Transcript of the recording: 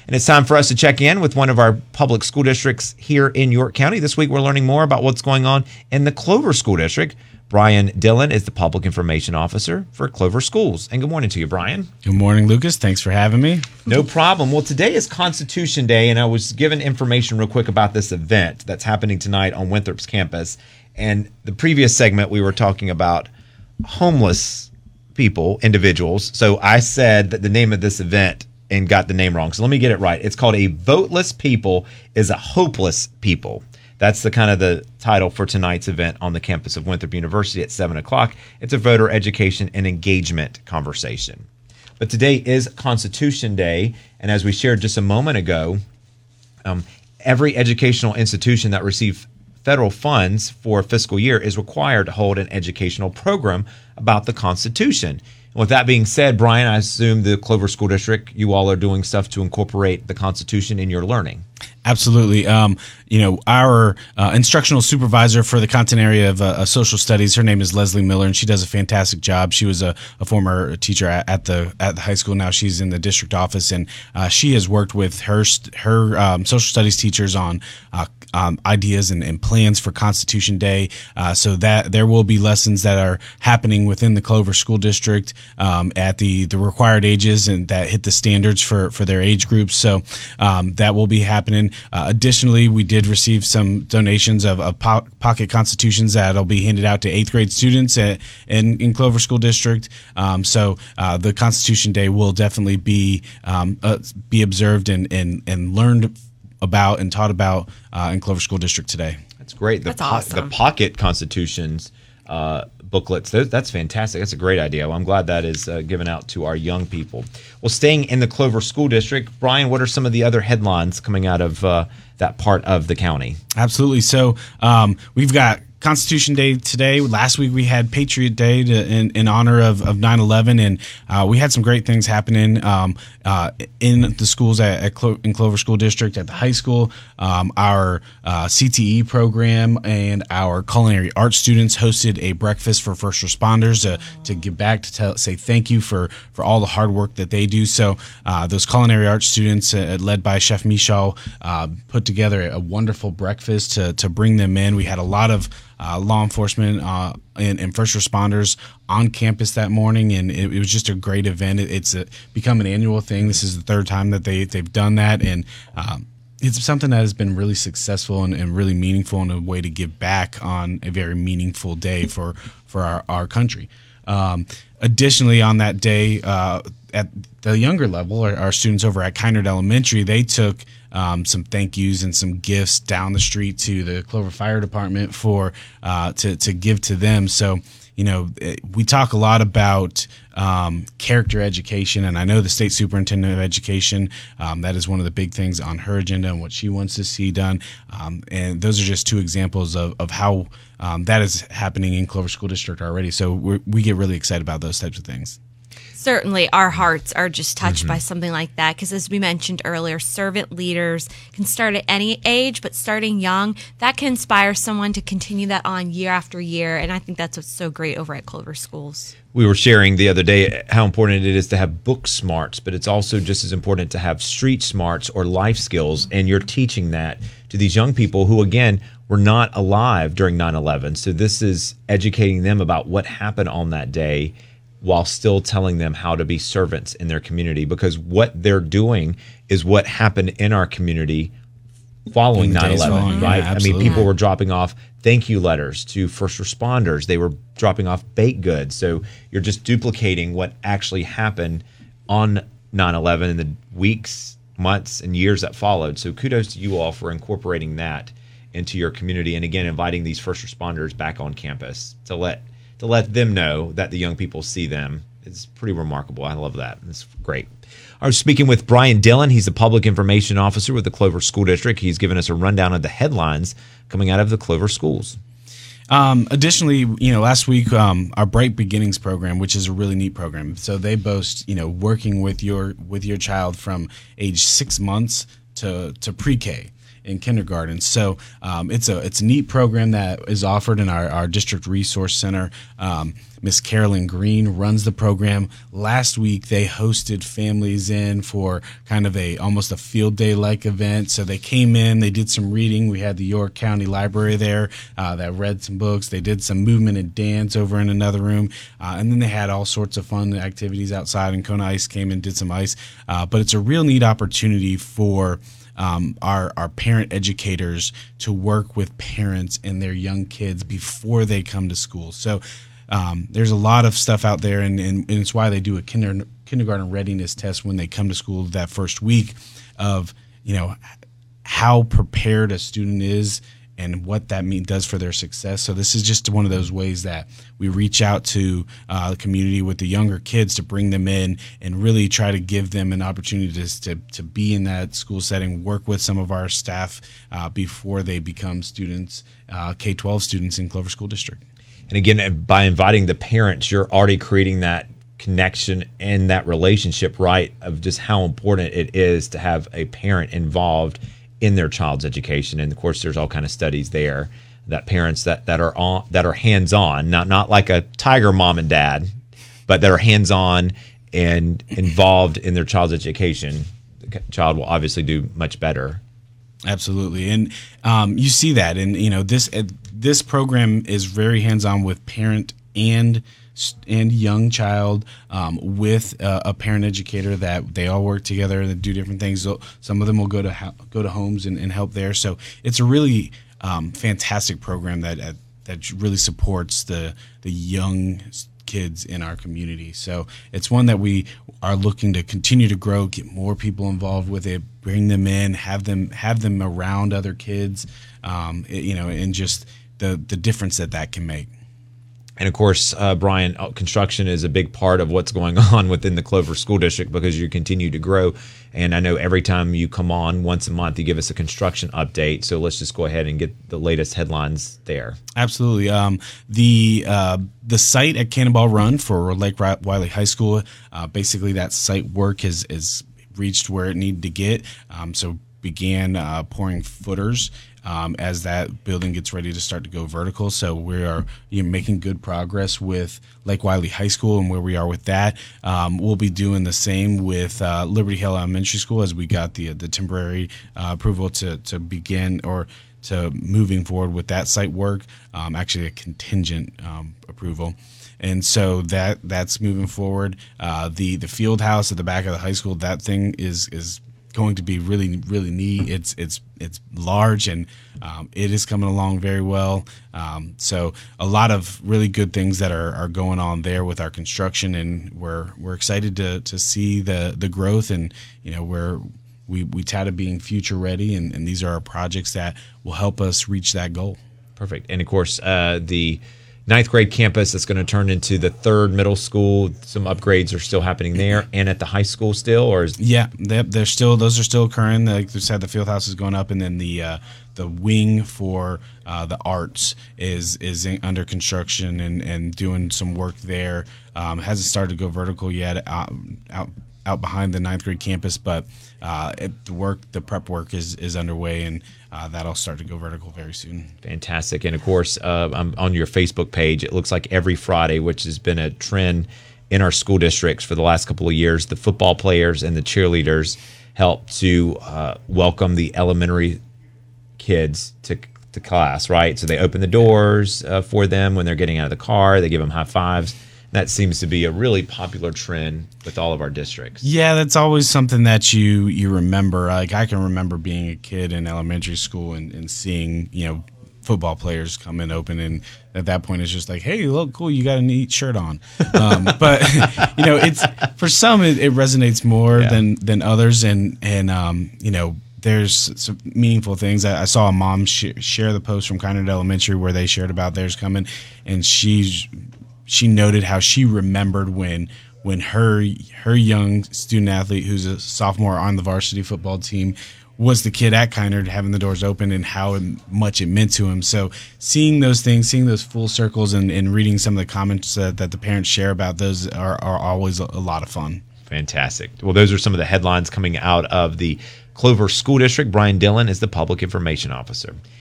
And it's time for us to check in with one of our public school districts here in York County. This week, we're learning more about what's going on in the Clover School District. Brian Dillon is the Public Information Officer for Clover Schools. And good morning to you, Brian. Good morning, Lucas. Thanks for having me. No problem. Well, today is Constitution Day, and I was given information real quick about this event that's happening tonight on Winthrop's campus. And the previous segment, we were talking about homeless people, individuals. So I said that the name of this event and got the name wrong. So let me get it right. It's called A Voteless People is a Hopeless People. That's the kind of the title for tonight's event on the campus of Winthrop University at 7 o'clock. It's a voter education and engagement conversation. But today is Constitution Day, and as we shared just a moment ago, every educational institution that receives federal funds for a fiscal year is required to hold an educational program about the Constitution. And with that being said, Brian, I assume the Clover School District, you all are doing stuff to incorporate the Constitution in your learning. Absolutely. Our instructional supervisor for the content area of social studies, her name is Leslie Miller, and she does a fantastic job. She was a former teacher at the high school. Now she's in the district office, and she has worked with her social studies teachers on ideas and plans for Constitution Day, so that there will be lessons that are happening within the Clover School District at the required ages and that hit the standards for their age groups. So that will be happening. Additionally, we did receive some donations of pocket constitutions that'll be handed out to 8th grade students in Clover School District. So the Constitution Day will definitely be observed and learned about and taught about in Clover School District today. That's great. That's awesome. The pocket constitutions booklets, that's fantastic. That's a great idea. Well, I'm glad that is given out to our young people. Well, staying in the Clover School District, Brian, what are some of the other headlines coming out of that part of the county? Absolutely. So we've got Constitution Day today. Last week we had Patriot Day in honor of 9/11, and we had some great things happening in the schools in Clover School District, at the high school. Our CTE program and our culinary arts students hosted a breakfast for first responders to give back, to say thank you for all the hard work that they do. So those culinary arts students, led by Chef Michal, put together a wonderful breakfast to bring them in. We had a lot of law enforcement and first responders on campus that morning, and it was just a great event. It's become an annual thing. This is the third time that they've done that, and it's something that has been really successful and really meaningful, and a way to give back on a very meaningful day for our country. Additionally, on that day, at the younger level, our students over at Kynard Elementary, they took some thank yous and some gifts down the street to the Clover Fire Department to give to them. So, we talk a lot about character education, and I know the state superintendent of education, that is one of the big things on her agenda and what she wants to see done. And those are just two examples of how that is happening in Clover School District already. So we get really excited about those types of things. Certainly, our hearts are just touched by something like that, because as we mentioned earlier, servant leaders can start at any age, but starting young, that can inspire someone to continue that on year after year, and I think that's what's so great over at Clover Schools. We were sharing the other day how important it is to have book smarts, but it's also just as important to have street smarts or life skills, and you're teaching that to these young people who, again, were not alive during 9/11. So this is educating them about what happened on that day, while still telling them how to be servants in their community, because what they're doing is what happened in our community following 9/11, right? Yeah, I mean, people were dropping off thank you letters to first responders. They were dropping off baked goods. So you're just duplicating what actually happened on 9/11 in the weeks, months, and years that followed. So kudos to you all for incorporating that into your community, and again, inviting these first responders back on campus to let them know that the young people see them. It's pretty remarkable. I love that. It's great. I was speaking with Brian Dillon. He's the Public Information Officer with the Clover School District. He's given us a rundown of the headlines coming out of the Clover schools. Additionally, last week, our Bright Beginnings program, which is a really neat program. So they boast, working with your child from age 6 months to pre-K. in kindergarten. So it's a neat program that is offered in our district resource center. Miss Carolyn Green runs the program. Last week they hosted families in for kind of almost a field day like event. So they came in, they did some reading. We had the York County Library there that read some books. They did some movement and dance over in another room, and then they had all sorts of fun activities outside. And Kona Ice came and did some ice, but it's a real neat opportunity for our parent educators to work with parents and their young kids before they come to school. So there's a lot of stuff out there, and it's why they do a kindergarten readiness test when they come to school that first week of, how prepared a student is and what that does for their success. So this is just one of those ways that we reach out to the community with the younger kids to bring them in and really try to give them an opportunity to be in that school setting, work with some of our staff before they become students, K-12 students in Clover School District. And again, by inviting the parents, you're already creating that connection and that relationship, right, of just how important it is to have a parent involved in their child's education. And of course, there's all kind of studies there that parents that are hands-on, not like a tiger mom and dad, but that are hands-on and involved in their child's education, the child will obviously do much better. Absolutely. And you see that, and this program is very hands-on with parent and young child, with a parent educator that they all work together and do different things. So some of them will go to homes and help there. So it's a really fantastic program that really supports the young kids in our community. So it's one that we are looking to continue to grow, get more people involved with it, bring them in, have them around other kids, and just the difference that can make. And of course, Brian, construction is a big part of what's going on within the Clover School District because you continue to grow. And I know every time you come on once a month, you give us a construction update. So let's just go ahead and get the latest headlines there. Absolutely. The site at Cannonball Run for Lake Wiley High School, basically that site work is reached where it needed to get. So began pouring footers as that building gets ready to start to go vertical. So we are making good progress with Lake Wiley High School and where we are with that. We'll be doing the same with Liberty Hill Elementary School as we got the temporary approval to begin or to moving forward with that site work, actually a contingent approval. And so that's moving forward. The field house at the back of the high school, that thing is going to be really, really neat. It's large and it is coming along very well. So a lot of really good things that are going on there with our construction, and we're excited to see the growth, and we touted being future ready, and these are our projects that will help us reach that goal. Perfect. And of course, the 9th grade campus that's going to turn into the 3rd middle school. Some upgrades are still happening there, and at the high school still, or those are still occurring. Like we said, the field house is going up, and then the wing for the arts is under construction and doing some work there. Hasn't started to go vertical yet out behind the 9th grade campus, but the prep work is underway, and that'll start to go vertical very soon. Fantastic. And of course, on your Facebook page, it looks like every Friday, which has been a trend in our school districts for the last couple of years, the football players and the cheerleaders help to welcome the elementary kids to class, right? So they open the doors for them when they're getting out of the car. They give them high fives. That seems to be a really popular trend with all of our districts. Yeah, that's always something that you remember. Like I can remember being a kid in elementary school and seeing, football players come in open, and at that point it's just like, hey, look, cool, you got a neat shirt on. But it's for some it resonates more than others, and there's some meaningful things. I saw a mom share the post from Kinard Elementary where they shared about theirs coming, and she noted how she remembered when her young student athlete, who's a sophomore on the varsity football team, was the kid at Kinard having the doors open, and how much it meant to him. So seeing those things, seeing those full circles, and reading some of the comments that the parents share about those are always a lot of fun. Fantastic. Well, those are some of the headlines coming out of the Clover School District, Brian Dillon is the Public Information Officer.